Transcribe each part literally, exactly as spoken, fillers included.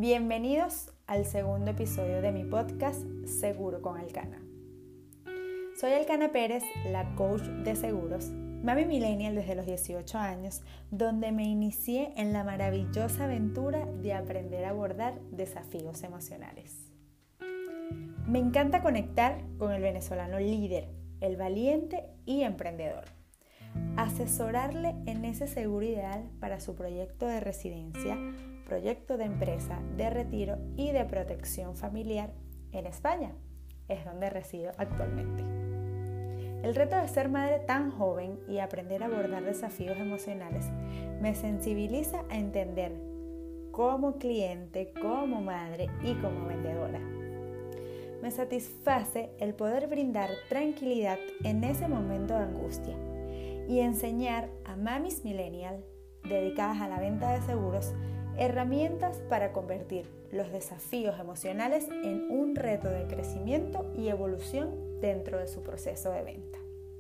Bienvenidos al segundo episodio de mi podcast Seguro con Alcana. Soy Alcana Pérez, la coach de seguros, mami millennial desde los dieciocho años, donde me inicié en la maravillosa aventura de aprender a abordar desafíos emocionales. Me encanta conectar con el venezolano líder, el valiente y emprendedor. Asesorarle en ese seguro ideal para su proyecto de residencia, proyecto de empresa, de retiro y de protección familiar en España, es donde resido actualmente. El reto de ser madre tan joven y aprender a abordar desafíos emocionales me sensibiliza a entender como cliente, como madre y como vendedora. Me satisface el poder brindar tranquilidad en ese momento de angustia y enseñar a mamis millennial dedicadas a la venta de seguros herramientas para convertir los desafíos emocionales en un reto de crecimiento y evolución dentro de su proceso de venta.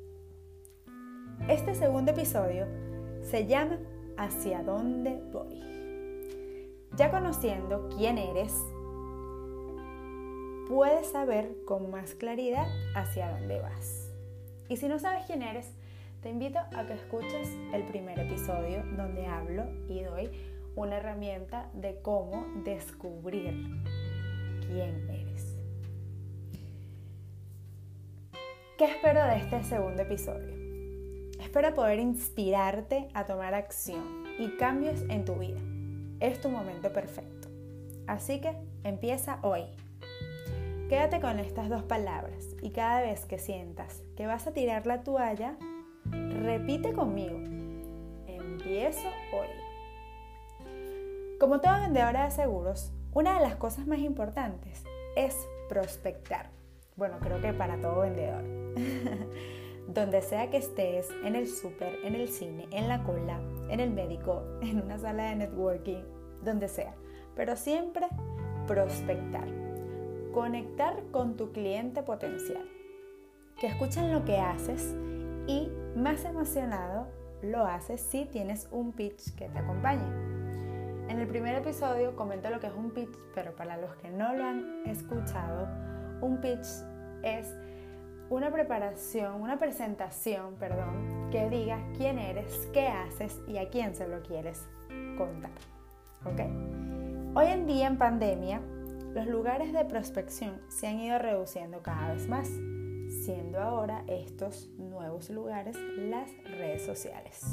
Este segundo episodio se llama ¿Hacia dónde voy? Ya conociendo quién eres, puedes saber con más claridad hacia dónde vas. Y si no sabes quién eres, te invito a que escuches el primer episodio donde hablo y doy una herramienta de cómo descubrir quién eres. ¿Qué espero de este segundo episodio? Espero poder inspirarte a tomar acción y cambios en tu vida. Es tu momento perfecto. Así que empieza hoy. Quédate con estas dos palabras y cada vez que sientas que vas a tirar la toalla, repite conmigo. Empiezo hoy. Como toda vendedora de seguros, una de las cosas más importantes es prospectar. Bueno, creo que para todo vendedor. Donde sea que estés, en el súper, en el cine, en la cola, en el médico, en una sala de networking, donde sea. Pero siempre prospectar. Conectar con tu cliente potencial. Que escuchen lo que haces y más emocionado lo haces si tienes un pitch que te acompañe. En el primer episodio comento lo que es un pitch, pero para los que no lo han escuchado, un pitch es una preparación, una presentación, perdón, que diga quién eres, qué haces y a quién se lo quieres contar. ¿Ok? Hoy en día en pandemia, los lugares de prospección se han ido reduciendo cada vez más, siendo ahora estos nuevos lugares las redes sociales.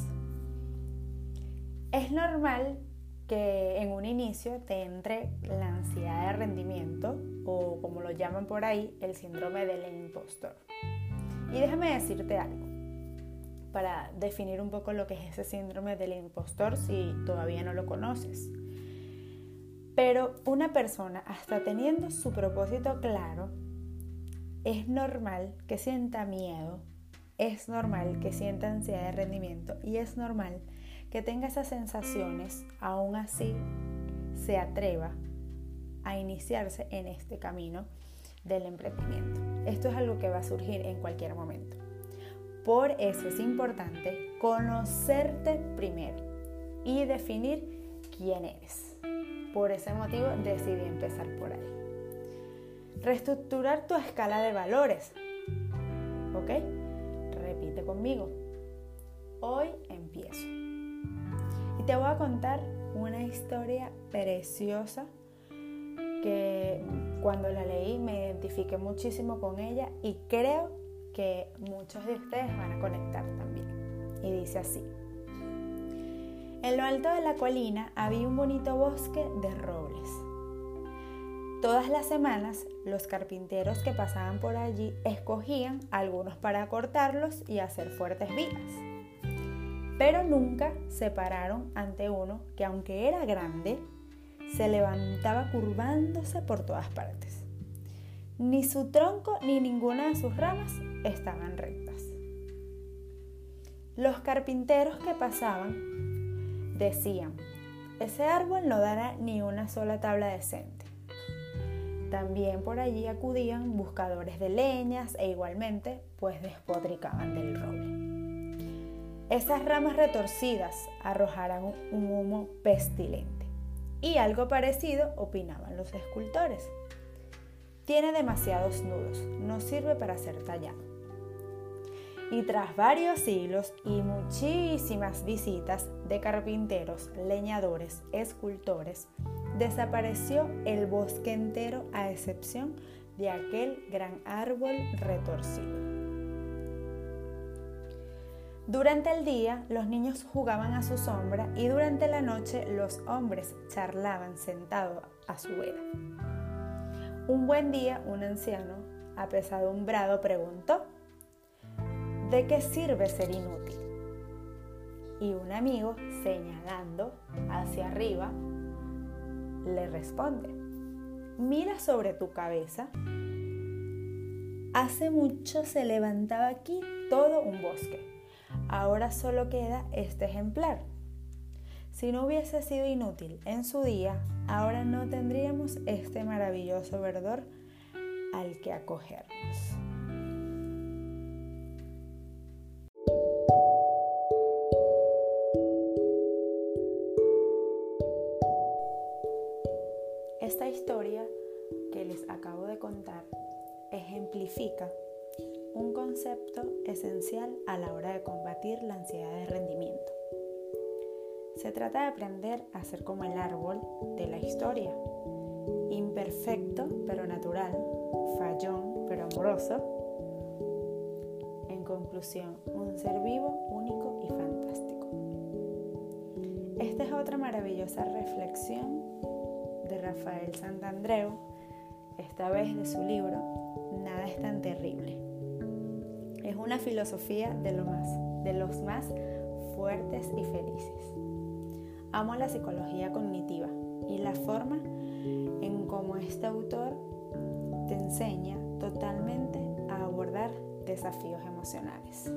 Es normal que en un inicio te entre la ansiedad de rendimiento o, como lo llaman por ahí, el síndrome del impostor. Y déjame decirte algo para definir un poco lo que es ese síndrome del impostor si todavía no lo conoces. Pero una persona, hasta teniendo su propósito claro, es normal que sienta miedo, es normal que sienta ansiedad de rendimiento y es normal que tenga esas sensaciones, aún así se atreva a iniciarse en este camino del emprendimiento. Esto es algo que va a surgir en cualquier momento. Por eso es importante conocerte primero y definir quién eres. Por ese motivo decidí empezar por ahí. Reestructurar tu escala de valores. ¿Ok? Repite conmigo. Hoy empiezo. Y te voy a contar una historia preciosa que cuando la leí me identifiqué muchísimo con ella y creo que muchos de ustedes van a conectar también. Y dice así. En lo alto de la colina había un bonito bosque de robles. Todas las semanas los carpinteros que pasaban por allí escogían algunos para cortarlos y hacer fuertes vigas. Pero nunca se pararon ante uno que, aunque era grande, se levantaba curvándose por todas partes. Ni su tronco ni ninguna de sus ramas estaban rectas. Los carpinteros que pasaban decían: ese árbol no dará ni una sola tabla decente. También por allí acudían buscadores de leñas e igualmente pues despotricaban del roble. Esas ramas retorcidas arrojarán un humo pestilente. Y algo parecido opinaban los escultores. Tiene demasiados nudos, no sirve para ser tallado. Y tras varios siglos y muchísimas visitas de carpinteros, leñadores, escultores, desapareció el bosque entero a excepción de aquel gran árbol retorcido. Durante el día los niños jugaban a su sombra y durante la noche los hombres charlaban sentados a su vera. Un buen día un anciano, apesadumbrado, preguntó: ¿de qué sirve ser inútil? Y un amigo, señalando hacia arriba, le responde: mira sobre tu cabeza. Hace mucho se levantaba aquí todo un bosque. Ahora solo queda este ejemplar. Si no hubiese sido inútil en su día, ahora no tendríamos este maravilloso verdor al que acogernos. Esta historia que les acabo de contar ejemplifica un concepto esencial a la hora de combatir la ansiedad de rendimiento. Se trata de aprender a ser como el árbol de la historia, imperfecto pero natural, fallón pero amoroso. En conclusión, un ser vivo, único y fantástico. Esta es otra maravillosa reflexión de Rafael Santandreu, esta vez de su libro Nada es tan terrible. Es una filosofía de, lo más, de los más fuertes y felices. Amo la psicología cognitiva y la forma en cómo este autor te enseña totalmente a abordar desafíos emocionales.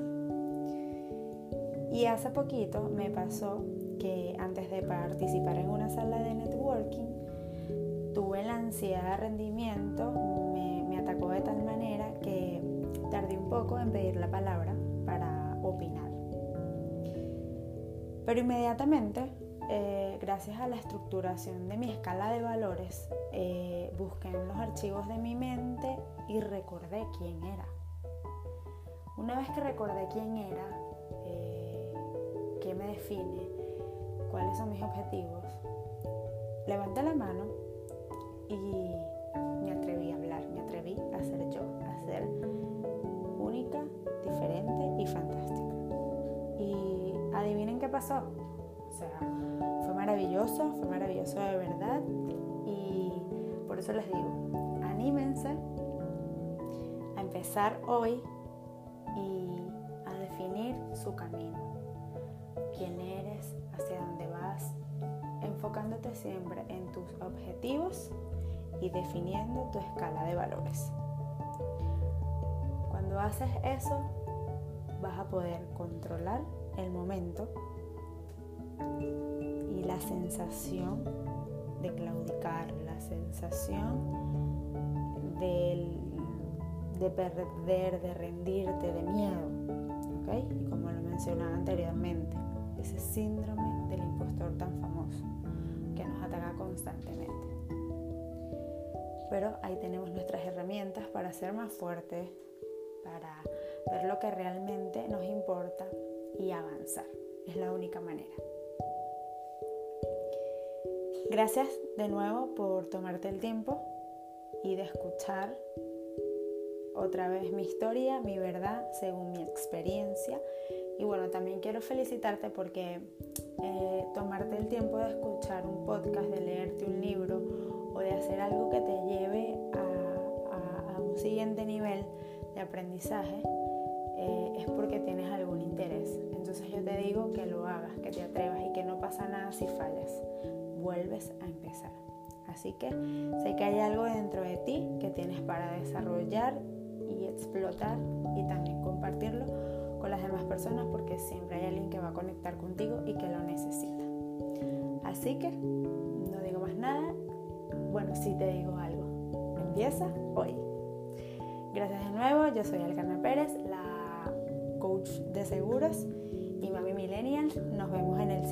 Y hace poquito me pasó que antes de participar en una sala de networking, tuve la ansiedad de rendimiento, me, me atacó de tal manera que tardé un poco en pedir la palabra para opinar. Pero inmediatamente, eh, gracias a la estructuración de mi escala de valores, eh, busqué en los archivos de mi mente y recordé quién era. Una vez que recordé quién era, eh, qué me define, cuáles son mis objetivos, levanté la mano y me atreví a hablar, me atreví a ser yo, a ser única, diferente y fantástica. Y adivinen qué pasó. O sea, fue maravilloso, fue maravilloso de verdad. Y por eso les digo, anímense a empezar hoy y a definir su camino. Quién eres, hacia dónde vas, enfocándote siempre en tus objetivos y definiendo tu escala de valores. Cuando haces eso, vas a poder controlar el momento y la sensación de claudicar, la sensación de, de perder, de rendirte, de miedo, ¿ok? Y como lo mencionaba anteriormente, ese síndrome del impostor tan famoso que nos ataca constantemente. Pero ahí tenemos nuestras herramientas para ser más fuertes, para ver lo que realmente nos importa y avanzar. Es la única manera. Gracias de nuevo por tomarte el tiempo y de escuchar otra vez mi historia, mi verdad, según mi experiencia. Y bueno, también quiero felicitarte porque eh, tomarte el tiempo de escuchar un podcast, de leerte un libro o de hacer algo que te lleve a, a, a un siguiente nivel de aprendizaje eh, es porque tienes algún interés. Entonces yo te digo que lo hagas, que te atrevas y que no pasa nada si fallas. Vuelves a empezar. Así que sé que hay algo dentro de ti que tienes para desarrollar y explotar y también compartirlo con las demás personas, porque siempre hay alguien que va a conectar contigo y que lo necesita. Así que no digo más nada. Bueno, sí te digo algo. Empieza hoy. Gracias de nuevo. Yo soy Alcana Pérez, la coach de seguros y mami millennial. Nos vemos en el